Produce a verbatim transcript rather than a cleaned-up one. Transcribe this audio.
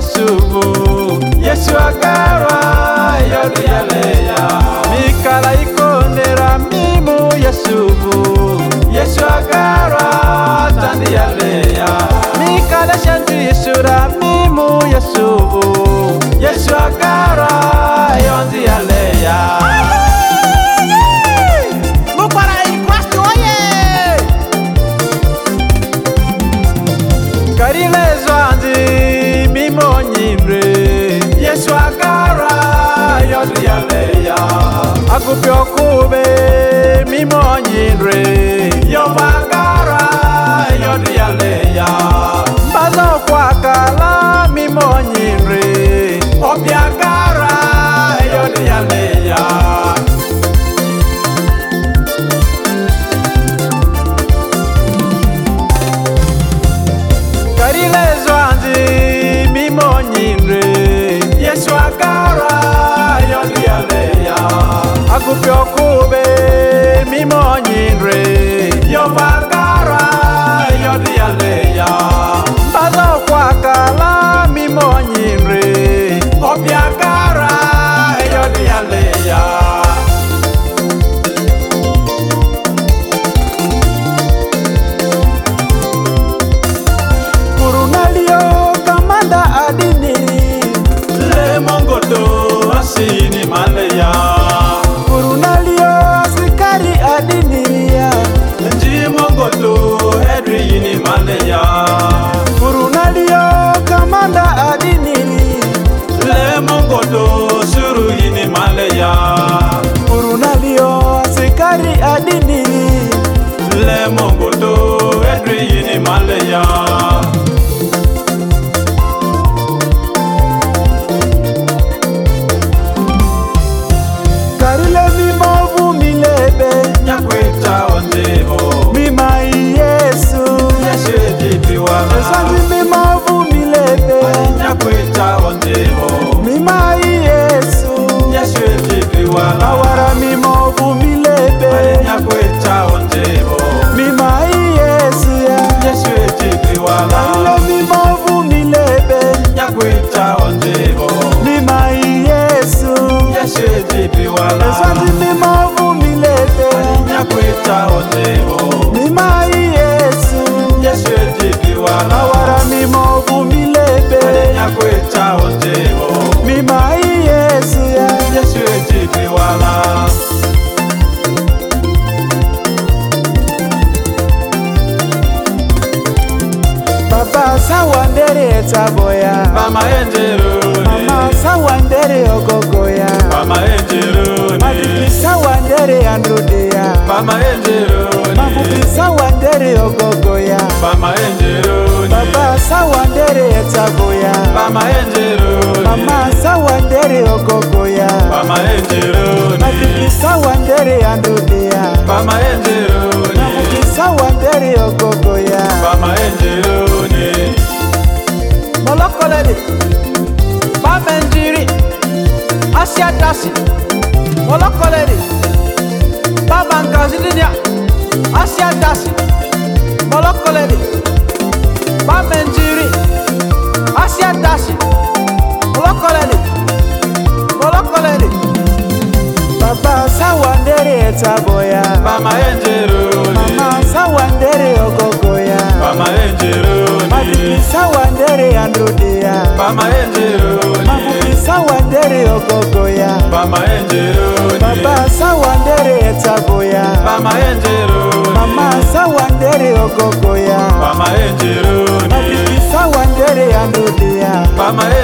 Yesubu Yesu agarwa yodi yaleya Mikala ikonera mimu Yesubu Yesu agarwa tandi yaleya Mikala shantu yisura mimu Yesubu Yesu agarwa yondi yaleya Yesu agara yodi yaleya Agupyo kube mimo nyinre Yobagara yodi yaleya Bazo kwa kala mimo nyinre Obiagara yodi yaleya Karile zwanzi mimo nyinre Yesu agara yodi yaleya Agupyo kube mimo nyinre Yobagara yodi yaleya Bazo kwa kala mimo nyinre Obiagara yodi yaleya Kurunalio kamanda adini Mongodo asini maleya Kurunalio sikari adiniya Nji mongodo edri yini maleya Kurunalio kamanda adini Le mongodo suru yini maleya Kurunalio sikari adini Le mongodo edri yini maleya Nyakwita ondevo Mima Yesu Yesu ejipiwala Esanzi mima vumilebe Nyakwita ondevo Mima Yesu Yesu ejipiwala Awara mima vumilebe Nyakwita ondevo Mima Yesu Yesu ejipiwala Awara mima vumilebe Nyakwita ondevo Mima Yesu Yesu ejipiwala Esanzi mima Nyakwita ondevo Mima Yesu Yesu ejipiwala Awara mimo vumilebe Nyakwita ondevo Mima Yesu Yesu ejipiwala Baba sawandere etaboya Mama enjeroni Mama sawandere ogogoya Mama enjeroni Mabuki sawandere androdeya Mama enjeroni Mabuki sawandere ogogoya Mama enjeroni Baba sawandere etaboya Mama enjeroni Mama sawandere ogogoya Mama enjeroni Mabuki sawandere androdeya Mama enjeroni Mabuki sawandere ogogoya Mama enjeroni Molokolele Bamenjiri Asia Dasi Molokolele Baba Ngazidinia Asia Dasi Molokolele Bamenjiri Asia Dasi Molokolele Molokolele Baba sawandere etaboya Mama enjeroni Mama sawandere ogogoya Mama enjeroni Mabuki sawandere androdeya Mama enjeroni Mabuki sawandere ogogoya Mama enjeroni Baba sawandere etaboya Mama enjeroni Mama sawandere ogogoya Mama enjeroni Mabuki sawandere androdeya Mama